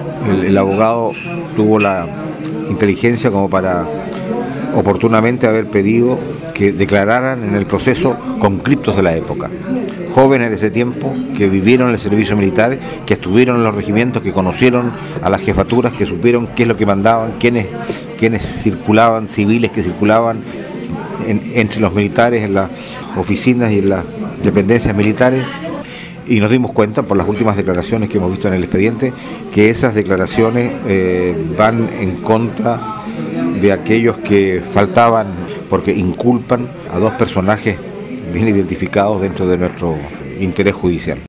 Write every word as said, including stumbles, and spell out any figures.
el, el abogado tuvo la inteligencia como para oportunamente haber pedido que declararan en el proceso conscriptos de la época, jóvenes de ese tiempo que vivieron el servicio militar, que estuvieron en los regimientos, que conocieron a las jefaturas, que supieron qué es lo que mandaban, quiénes, quiénes circulaban, civiles que circulaban en, entre los militares en las oficinas y en las dependencias militares. Y nos dimos cuenta por las últimas declaraciones que hemos visto en el expediente que esas declaraciones eh, van en contra de aquellos que faltaban, porque inculpan a dos personajes bien identificados dentro de nuestro interés judicial.